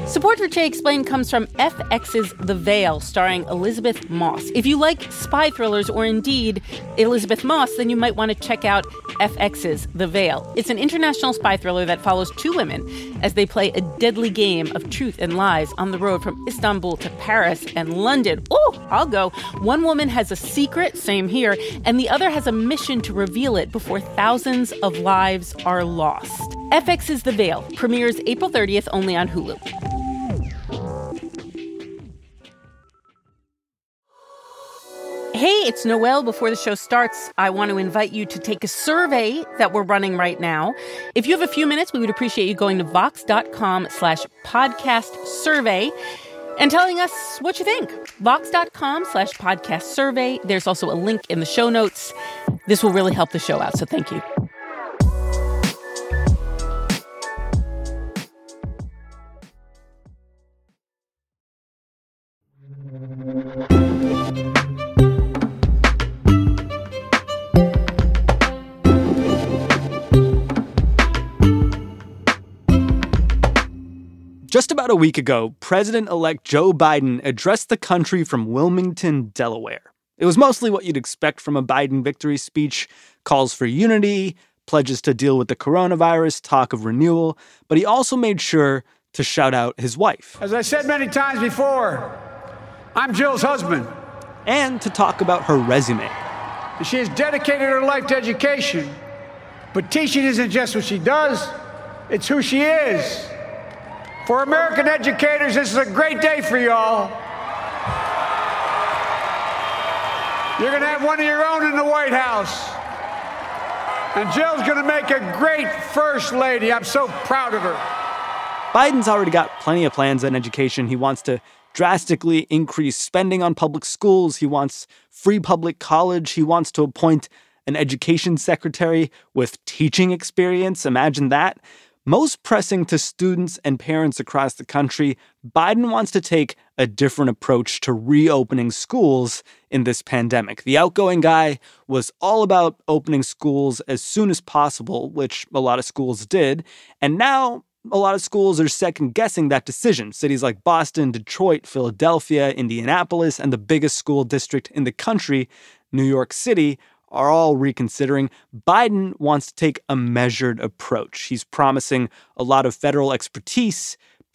Support for Che Explained comes from FX's The Veil, starring Elizabeth Moss. If you like spy thrillers or indeed Elizabeth Moss, then you might want to check out FX's The Veil. It's an international spy thriller that follows two women as they play a deadly game of truth and lies on the road from Istanbul to Paris and London. Oh, I'll go. One woman has a secret, same here, and the other has a mission to reveal it before thousands of lives are lost. FX's The Veil premieres April 30th only on Hulu. Hey, it's Noelle. Before the show starts, I want to invite you to take a survey that we're running right now. If you have a few minutes, we would appreciate you going to vox.com/podcast survey and telling us what you think. Vox.com/podcast survey. There's also a link in the show notes. This will really help the show out, so thank you. Just about a week ago, President-elect Joe Biden addressed the country from Wilmington, Delaware. It was mostly what you'd expect from a Biden victory speech: calls for unity, pledges to deal with the coronavirus, talk of renewal, but he also made sure to shout out his wife. As I said many times before, I'm Jill's husband. And to talk about her resume. She has dedicated her life to education, but teaching isn't just what she does, it's who she is. For American educators, this is a great day for y'all. You're going to have one of your own in the White House. And Jill's going to make a great first lady. I'm so proud of her. Biden's already got plenty of plans on education. He wants to drastically increase spending on public schools. He wants free public college. He wants to appoint an education secretary with teaching experience. Imagine that. Most pressing to students and parents across the country, Biden wants to take a different approach to reopening schools in this pandemic. The outgoing guy was all about opening schools as soon as possible, which a lot of schools did. And now a lot of schools are second-guessing that decision. Cities like Boston, Detroit, Philadelphia, Indianapolis, and the biggest school district in the country, New York City, are all reconsidering. Biden wants to take a measured approach. He's promising a lot of federal expertise,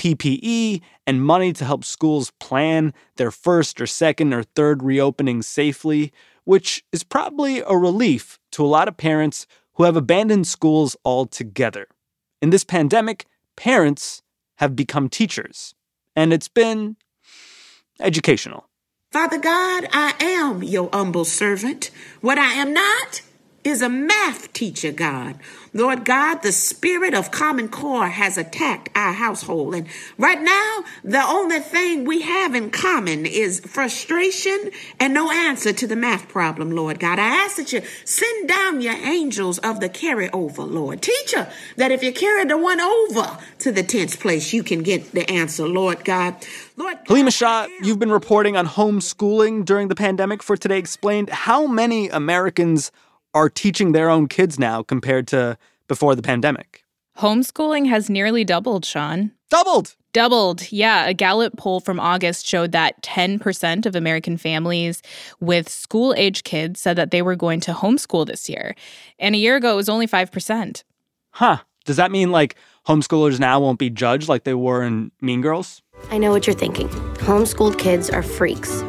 PPE, and money to help schools plan their first or second or third reopening safely, which is probably a relief to a lot of parents who have abandoned schools altogether. In this pandemic, parents have become teachers, and it's been educational. Father God, I am your humble servant. What I am not is a math teacher, God. Lord God, the spirit of Common Core has attacked our household. And right now, the only thing we have in common is frustration and no answer to the math problem, Lord God. I ask that you send down your angels of the carryover, Lord. Teacher, that if you carry the one over to the 10th place, you can get the answer, Lord God. Lord God, Halima Shah, you've been reporting on homeschooling during the pandemic for Today Explained. How many Americans are teaching their own kids now compared to before the pandemic? Homeschooling has nearly doubled, Sean. Doubled, yeah. A Gallup poll from August showed that 10% of American families with school-age kids said that they were going to homeschool this year. And a year ago, it was only 5%. Huh. Does that mean, homeschoolers now won't be judged like they were in Mean Girls? I know what you're thinking. Homeschooled kids are freaks.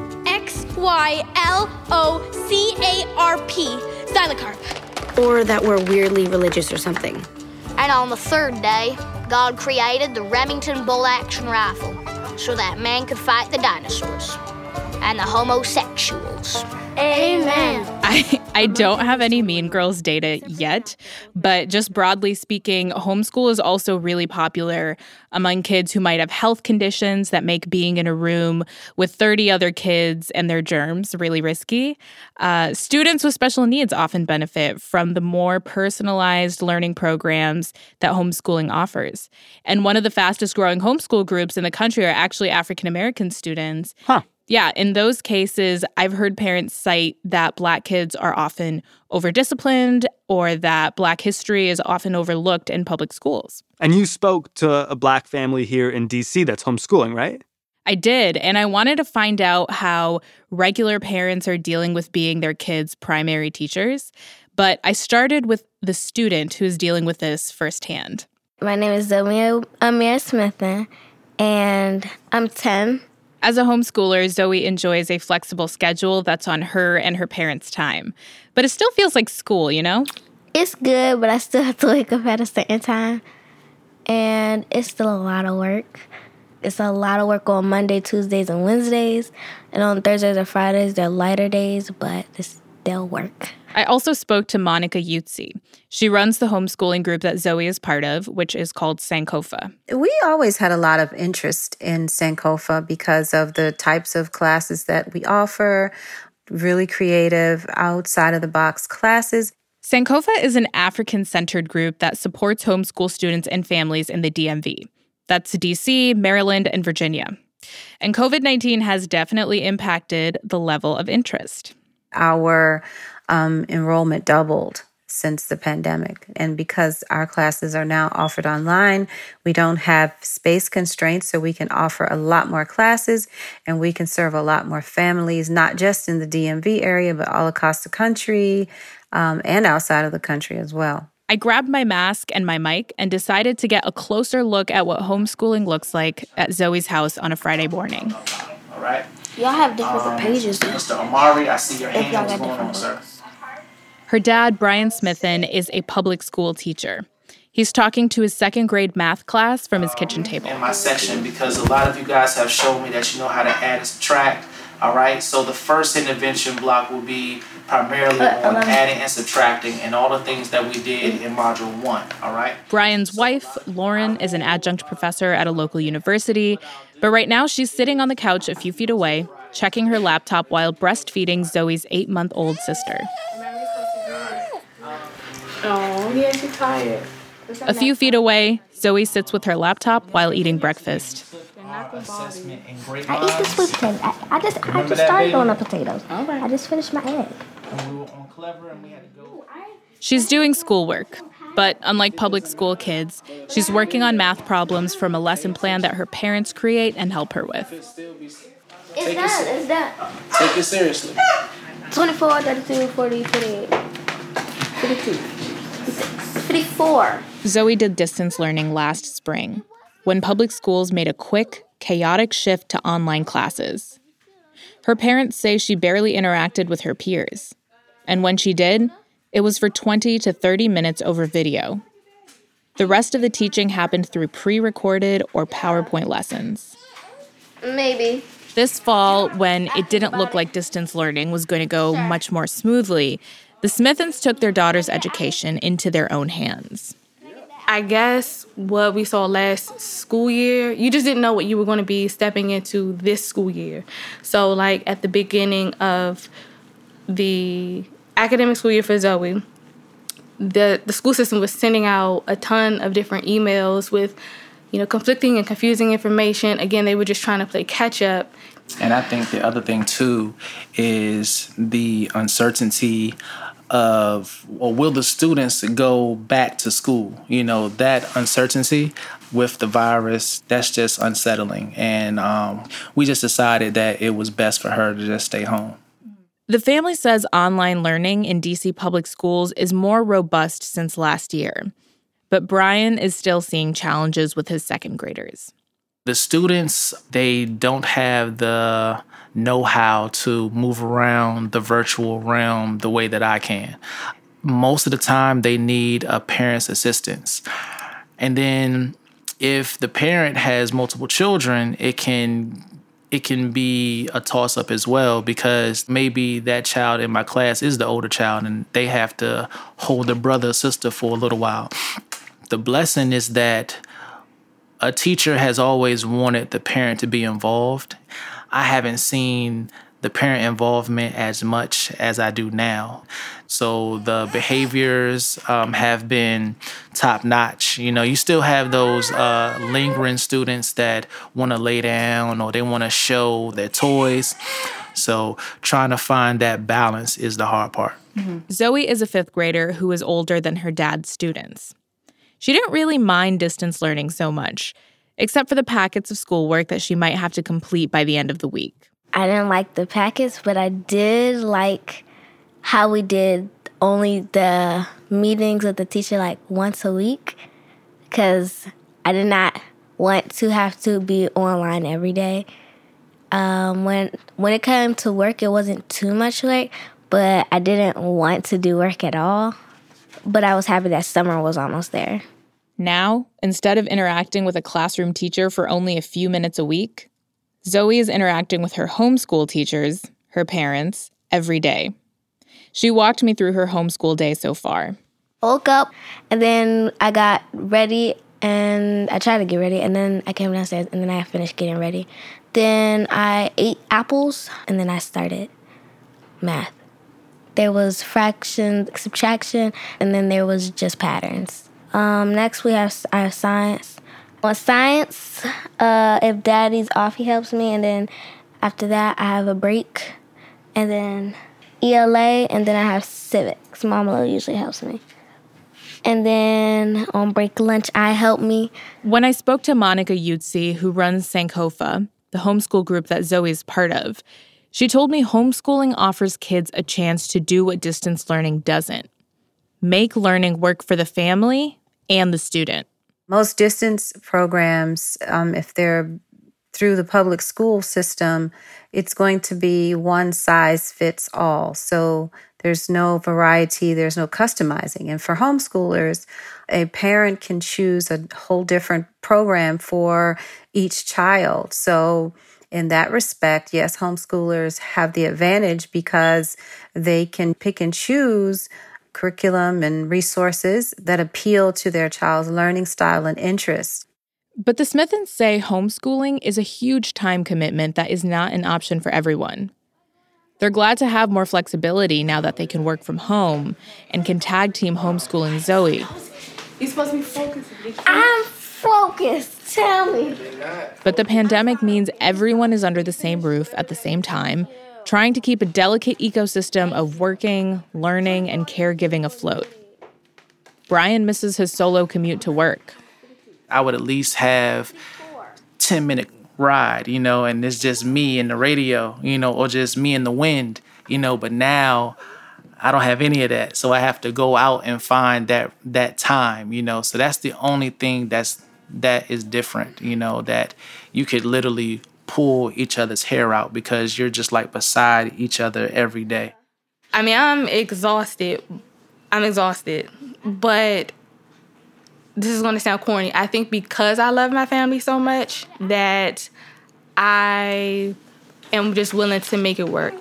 XYLOCARP. Stylocarp. Or that we're weirdly religious or something. And on the third day, God created the Remington bolt-action rifle so that man could fight the dinosaurs and the homosexuals. Amen. I don't have any Mean Girls data yet, but just broadly speaking, homeschool is also really popular among kids who might have health conditions that make being in a room with 30 other kids and their germs really risky. Students with special needs often benefit from the more personalized learning programs that homeschooling offers. And one of the fastest growing homeschool groups in the country are actually African American students. Huh. Yeah, in those cases, I've heard parents cite that Black kids are often over-disciplined or that Black history is often overlooked in public schools. And you spoke to a Black family here in D.C. that's homeschooling, right? I did, and I wanted to find out how regular parents are dealing with being their kids' primary teachers. But I started with the student who's dealing with this firsthand. My name is Zoe Amir Smith, and I'm 10. As a homeschooler, Zoe enjoys a flexible schedule that's on her and her parents' time. But it still feels like school, you know? It's good, but I still have to wake up at a certain time. And it's still a lot of work. It's a lot of work on Monday, Tuesdays, and Wednesdays. And on Thursdays and Fridays, they're lighter days, but it's still work. I also spoke to Monica Yutzi. She runs the homeschooling group that Zoe is part of, which is called Sankofa. We always had a lot of interest in Sankofa because of the types of classes that we offer, really creative, outside-of-the-box classes. Sankofa is an African-centered group that supports homeschool students and families in the DMV. That's D.C., Maryland, and Virginia. And COVID-19 has definitely impacted the level of interest. Our enrollment doubled since the pandemic. And because our classes are now offered online, we don't have space constraints, so we can offer a lot more classes and we can serve a lot more families, not just in the DMV area, but all across the country and outside of the country as well. I grabbed my mask and my mic and decided to get a closer look at what homeschooling looks like at Zoe's house on a Friday morning. All right. Y'all have different pages. Mr. Amari, I see your hand. What's going on, sir? Her dad, Brian Smithen, is a public school teacher. He's talking to his second grade math class from his kitchen table. In my section, because a lot of you guys have shown me that you know how to add and subtract. All right, so the first intervention block will be primarily on adding and subtracting and all the things that we did in Module 1, all right? Brian's wife, Lauren, is an adjunct professor at a local university, but right now she's sitting on the couch a few feet away, checking her laptop while breastfeeding Zoe's 8-month-old sister. Oh, yeah, she's tired. A few feet away, Zoe sits with her laptop while eating breakfast. I eat this with potatoes. I just started on the potatoes. Okay. I just finished my egg. She's doing schoolwork, but unlike public school kids, she's working on math problems from a lesson plan that her parents create and help her with. It's done. Take it seriously. 24, 32, 40, 48, 52, 54. Zoe did distance learning last spring, when public schools made a quick, chaotic shift to online classes. Her parents say she barely interacted with her peers. And when she did, it was for 20 to 30 minutes over video. The rest of the teaching happened through pre-recorded or PowerPoint lessons. Maybe. This fall, when it didn't look like distance learning was going to go much more smoothly, the Smithens took their daughter's education into their own hands. I guess what we saw last school year, you just didn't know what you were going to be stepping into this school year. So, like, at the beginning of the academic school year for Zoe, the school system was sending out a ton of different emails with, conflicting and confusing information. Again, they were just trying to play catch up. And I think the other thing, too, is the uncertainty of, will the students go back to school? That uncertainty with the virus, that's just unsettling. And we just decided that it was best for her to just stay home. The family says online learning in D.C. public schools is more robust since last year. But Brian is still seeing challenges with his second graders. The students, they don't have the know-how to move around the virtual realm the way that I can. Most of the time, they need a parent's assistance. And then if the parent has multiple children, it can be a toss-up as well, because maybe that child in my class is the older child and they have to hold their brother or sister for a little while. The blessing is that a teacher has always wanted the parent to be involved. I haven't seen the parent involvement as much as I do now. So the behaviors have been top notch. You still have those lingering students that want to lay down or they want to show their toys. So trying to find that balance is the hard part. Mm-hmm. Zoe is a 5th grader who is older than her dad's students. She didn't really mind distance learning so much, except for the packets of schoolwork that she might have to complete by the end of the week. I didn't like the packets, but I did like how we did only the meetings with the teacher like once a week, because I did not want to have to be online every day. When it came to work, it wasn't too much work, but I didn't want to do work at all. But I was happy that summer was almost there. Now, instead of interacting with a classroom teacher for only a few minutes a week, Zoe is interacting with her homeschool teachers, her parents, every day. She walked me through her homeschool day so far. Woke up, and then I got ready, and I tried to get ready, and then I came downstairs, and then I finished getting ready. Then I ate apples, and then I started math. There was fraction, subtraction, and then there was just patterns. Next, I have science. On science, if Daddy's off, he helps me, and then after that, I have a break, and then ELA, and then I have civics. Mama usually helps me. And then on break lunch, I help me. When I spoke to Monica Yutzi, who runs Sankofa, the homeschool group that Zoe's part of, she told me homeschooling offers kids a chance to do what distance learning doesn't. Make learning work for the family and the student. Most distance programs, if they're through the public school system, it's going to be one size fits all. So there's no variety, there's no customizing. And for homeschoolers, a parent can choose a whole different program for each child. So in that respect, yes, homeschoolers have the advantage because they can pick and choose curriculum and resources that appeal to their child's learning style and interests. But the Smithens say homeschooling is a huge time commitment that is not an option for everyone. They're glad to have more flexibility now that they can work from home and can tag team homeschooling Zoe. You're supposed to be focused. I'm focused. Tell me. But the pandemic means everyone is under the same roof at the same time, trying to keep a delicate ecosystem of working, learning, and caregiving afloat. Brian misses his solo commute to work. I would at least have 10-minute ride, and it's just me and the radio, or just me and the wind, but now I don't have any of that. So I have to go out and find that time, so that's the only thing that is different, that you could literally pull each other's hair out because you're just like beside each other every day. I mean, I'm exhausted, but this is going to sound corny. I think because I love my family so much that I am just willing to make it work.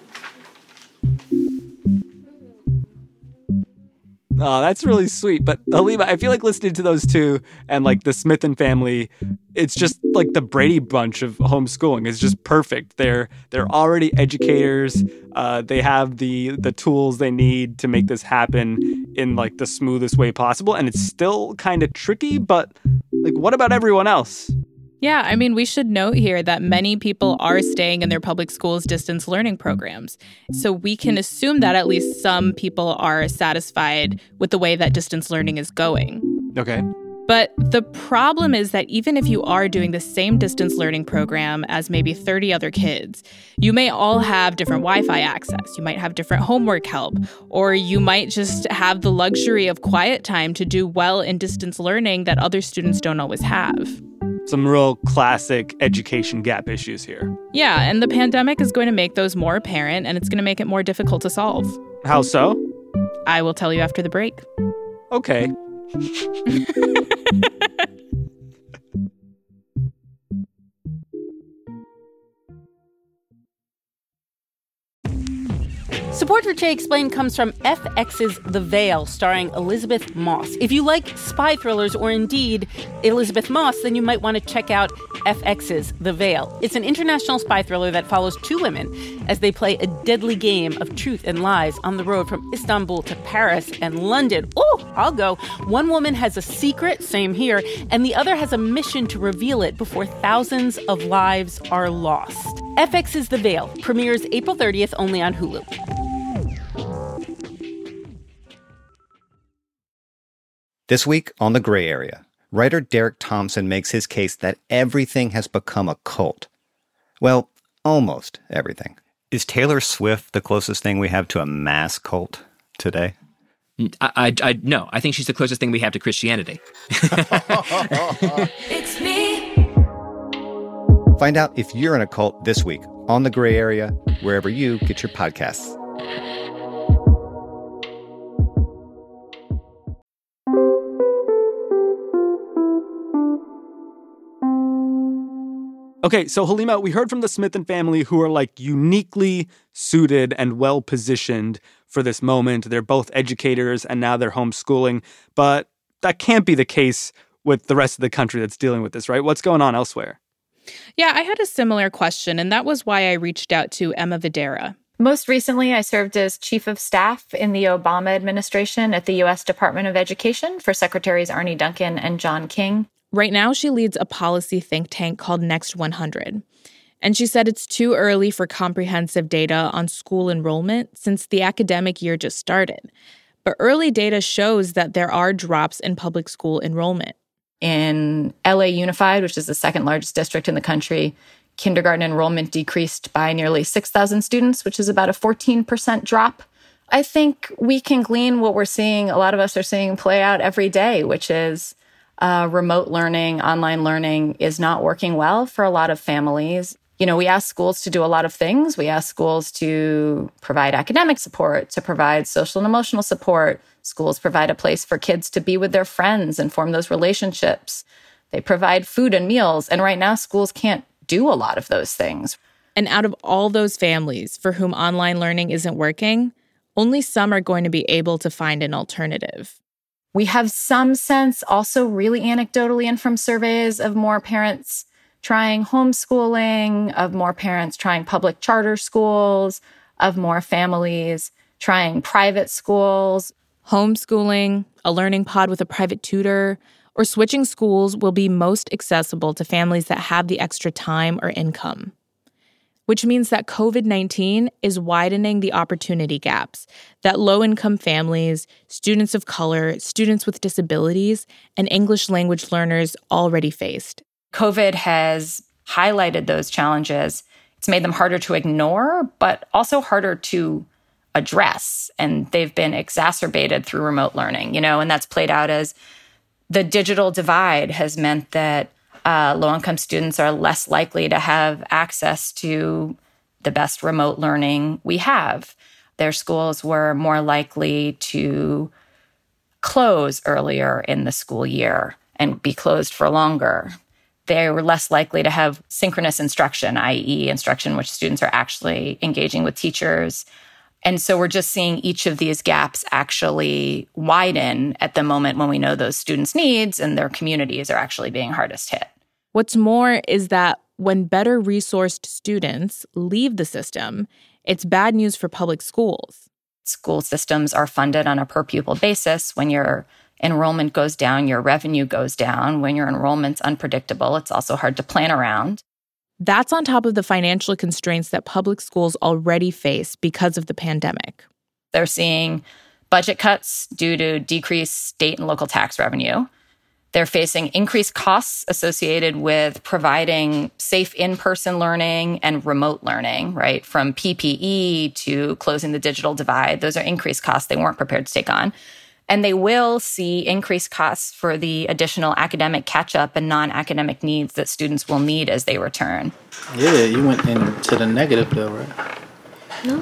Oh, that's really sweet. But Halima, I feel like listening to those two and like the Smithen family, it's just like the Brady Bunch of homeschooling. It's just perfect. They're already educators. They have the tools they need to make this happen in like the smoothest way possible. And it's still kind of tricky, but like, what about everyone else? Yeah, I mean, we should note here that many people are staying in their public schools' distance learning programs. So we can assume that at least some people are satisfied with the way that distance learning is going. Okay. But the problem is that even if you are doing the same distance learning program as maybe 30 other kids, you may all have different Wi-Fi access. You might have different homework help, or you might just have the luxury of quiet time to do well in distance learning that other students don't always have. Some real classic education gap issues here. Yeah, and the pandemic is going to make those more apparent, and it's going to make it more difficult to solve. How so? I will tell you after the break. Okay. Support for Che Explained comes from FX's The Veil, starring Elizabeth Moss. If you like spy thrillers or indeed Elizabeth Moss, then you might want to check out FX's The Veil. It's an international spy thriller that follows two women as they play a deadly game of truth and lies on the road from Istanbul to Paris and London. Oh, I'll go. One woman has a secret, same here, and the other has a mission to reveal it before thousands of lives are lost. FX's The Veil premieres April 30th only on Hulu. This week on The Gray Area, writer Derek Thompson makes his case that everything has become a cult. Well, almost everything. Is Taylor Swift the closest thing we have to a mass cult today? No, I think she's the closest thing we have to Christianity. It's me. Find out if you're in a cult this week on The Gray Area, wherever you get your podcasts. Okay, so Halima, we heard from the Smithen family who are like uniquely suited and well-positioned for this moment. They're both educators and now they're homeschooling, but that can't be the case with the rest of the country that's dealing with this, right? What's going on elsewhere? Yeah, I had a similar question, and that was why I reached out to Emma Videra. Most recently, I served as chief of staff in the Obama administration at the U.S. Department of Education for Secretaries Arne Duncan and John King. Right now, she leads a policy think tank called Next 100. And she said it's too early for comprehensive data on school enrollment since the academic year just started. But early data shows that there are drops in public school enrollment. In LA Unified, which is the second largest district in the country, kindergarten enrollment decreased by nearly 6,000 students, which is about a 14% drop. I think we can glean what we're seeing, a lot of us are seeing play out every day, which is remote learning, online learning is not working well for a lot of families. You know, we ask schools to do a lot of things. We ask schools to provide academic support, to provide social and emotional support. Schools provide a place for kids to be with their friends and form those relationships. They provide food and meals. And right now, schools can't do a lot of those things. And out of all those families for whom online learning isn't working, only some are going to be able to find an alternative. We have some sense, also really anecdotally and from surveys, of more parents trying homeschooling, of more parents trying public charter schools, of more families trying private schools. Homeschooling, a learning pod with a private tutor, or switching schools will be most accessible to families that have the extra time or income. Which means that COVID-19 is widening the opportunity gaps that low-income families, students of color, students with disabilities, and English language learners already faced. COVID has highlighted those challenges. It's made them harder to ignore, but also harder to address. And they've been exacerbated through remote learning, and that's played out as the digital divide has meant that low-income students are less likely to have access to the best remote learning we have. Their schools were more likely to close earlier in the school year and be closed for longer. They were less likely to have synchronous instruction, i.e. instruction in which students are actually engaging with teachers. And so we're just seeing each of these gaps actually widen at the moment when we know those students' needs and their communities are actually being hardest hit. What's more is that when better resourced students leave the system, it's bad news for public schools. School systems are funded on a per pupil basis. When your enrollment goes down, your revenue goes down. When your enrollment's unpredictable, it's also hard to plan around. That's on top of the financial constraints that public schools already face because of the pandemic. They're seeing budget cuts due to decreased state and local tax revenue. They're facing increased costs associated with providing safe in-person learning and remote learning, right? From PPE to closing the digital divide. Those are increased costs they weren't prepared to take on. And they will see increased costs for the additional academic catch-up and non-academic needs that students will need as they return. Yeah, you went into the negative though, right? No.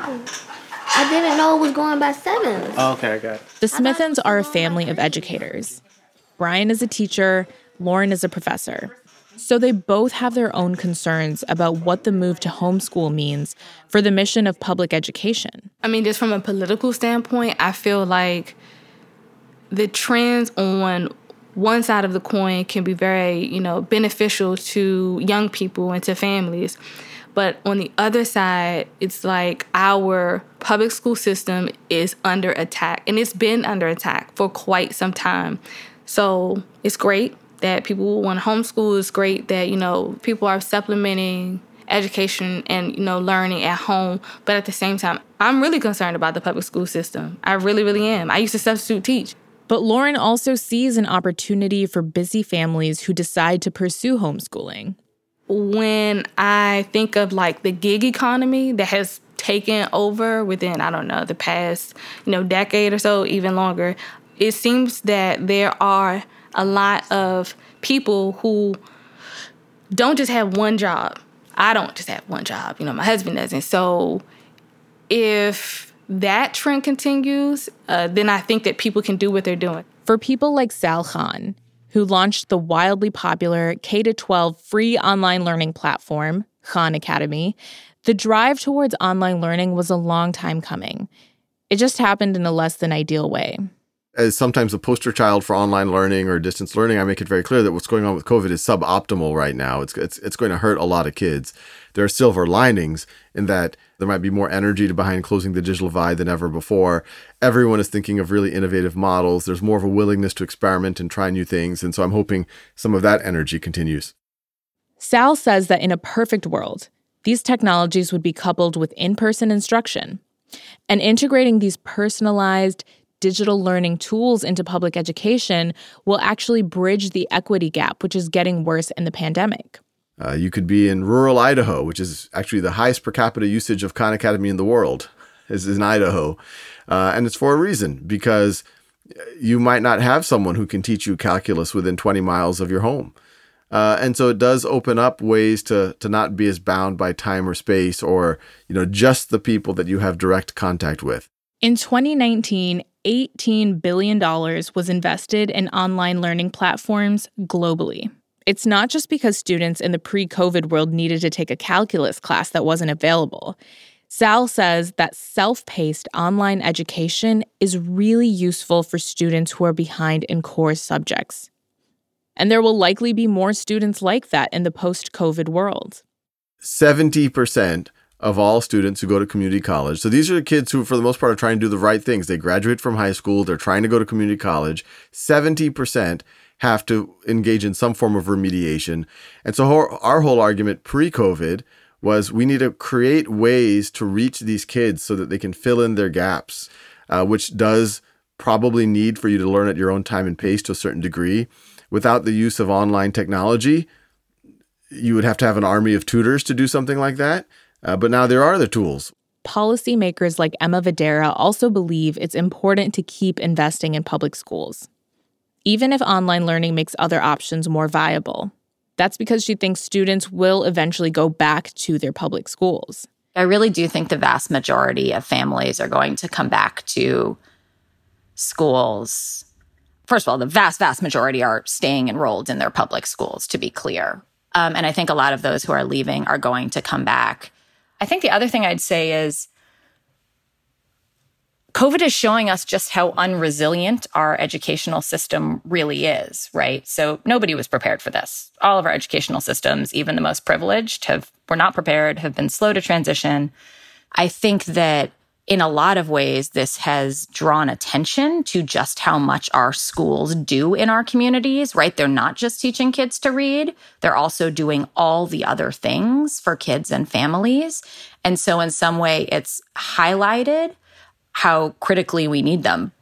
I didn't know it was going by sevens. Oh, okay, I got it. The Smithens are a family of educators. Brian is a teacher, Lauren is a professor. So they both have their own concerns about what the move to homeschool means for the mission of public education. I mean, just from a political standpoint, I feel like the trends on one side of the coin can be very, beneficial to young people and to families. But on the other side, it's like our public school system is under attack, and it's been under attack for quite some time. So it's great that people want to homeschool. It's great that, people are supplementing education and, learning at home. But at the same time, I'm really concerned about the public school system. I really, really am. I used to substitute teach. But Lauren also sees an opportunity for busy families who decide to pursue homeschooling. When I think of the gig economy that has taken over within, the past, decade or so, even longer, it seems that there are a lot of people who don't just have one job. I don't just have one job. My husband doesn't. So if that trend continues, then I think that people can do what they're doing. For people like Sal Khan, who launched the wildly popular K-12 free online learning platform, Khan Academy, the drive towards online learning was a long time coming. It just happened in a less than ideal way. As sometimes a poster child for online learning or distance learning, I make it very clear that what's going on with COVID is suboptimal right now. It's going to hurt a lot of kids. There are silver linings in that there might be more energy behind closing the digital divide than ever before. Everyone is thinking of really innovative models. There's more of a willingness to experiment and try new things. And so I'm hoping some of that energy continues. Sal says that in a perfect world, these technologies would be coupled with in-person instruction. And integrating these personalized digital learning tools into public education will actually bridge the equity gap, which is getting worse in the pandemic. You could be in rural Idaho, which is actually the highest per capita usage of Khan Academy in the world, is in Idaho. And it's for a reason, because you might not have someone who can teach you calculus within 20 miles of your home. And so it does open up ways to not be as bound by time or space or, just the people that you have direct contact with. In 2019, $18 billion was invested in online learning platforms globally. It's not just because students in the pre-COVID world needed to take a calculus class that wasn't available. Sal says that self-paced online education is really useful for students who are behind in core subjects. And there will likely be more students like that in the post-COVID world. 70% of all students who go to community college. So these are the kids who, for the most part, are trying to do the right things. They graduate from high school. They're trying to go to community college. 70% have to engage in some form of remediation. And so our whole argument pre-COVID was we need to create ways to reach these kids so that they can fill in their gaps, which does probably need for you to learn at your own time and pace to a certain degree. Without the use of online technology, you would have to have an army of tutors to do something like that. But now there are the tools. Policymakers like Emma Videra also believe it's important to keep investing in public schools, even if online learning makes other options more viable. That's because she thinks students will eventually go back to their public schools. I really do think the vast majority of families are going to come back to schools. First of all, the vast majority are staying enrolled in their public schools, to be clear. And I think a lot of those who are leaving are going to come back. I think the other thing I'd say is COVID is showing us just how unresilient our educational system really is, right? So nobody was prepared for this. All of our educational systems, even the most privileged, were not prepared, have been slow to transition. I think that in a lot of ways, this has drawn attention to just how much our schools do in our communities, right? They're not just teaching kids to read. They're also doing all the other things for kids and families. And so in some way, it's highlighted how critically we need them.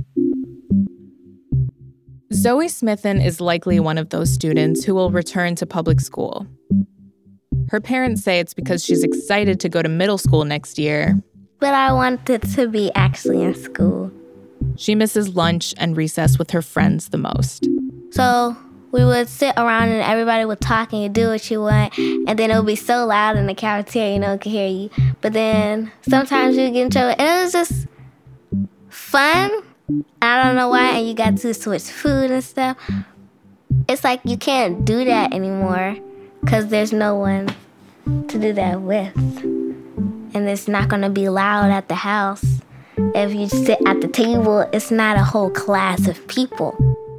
Zoe Smithen is likely one of those students who will return to public school. Her parents say it's because she's excited to go to middle school next year. But I wanted to be actually in school. She misses lunch and recess with her friends the most. So we would sit around and everybody would talk and you do what you want. And then it would be so loud in the cafeteria, no one could hear you. But then sometimes you get in trouble. And it was just fun. I don't know why. And you got to switch food and stuff. It's like you can't do that anymore because there's no one to do that with. And it's not going to be loud at the house. If you sit at the table, it's not a whole class of people.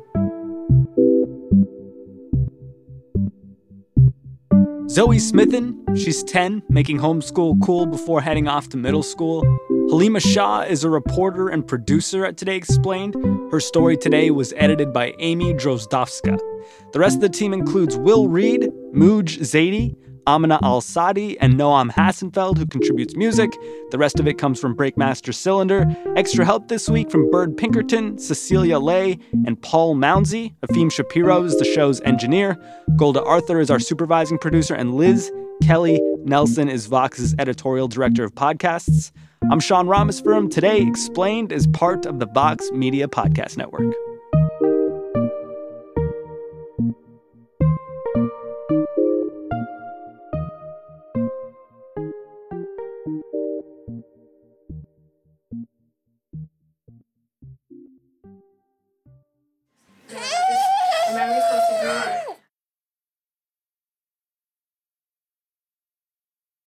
Zoe Smithen, she's 10, making homeschool cool before heading off to middle school. Halima Shah is a reporter and producer at Today Explained. Her story today was edited by Amy Drozdowska. The rest of the team includes Will Reed, Mooj Zaidi, Amina Al-Sadi, and Noam Hassenfeld, who contributes music. The rest of it comes from Breakmaster Cylinder. Extra help this week from Bird Pinkerton, Cecilia Lay, and Paul Mounsey. Afim Shapiro is the show's engineer. Golda Arthur is our supervising producer, and Liz Kelly Nelson is Vox's editorial director of podcasts. I'm Sean Rameswaram. Today Explained is part of the Vox Media Podcast Network.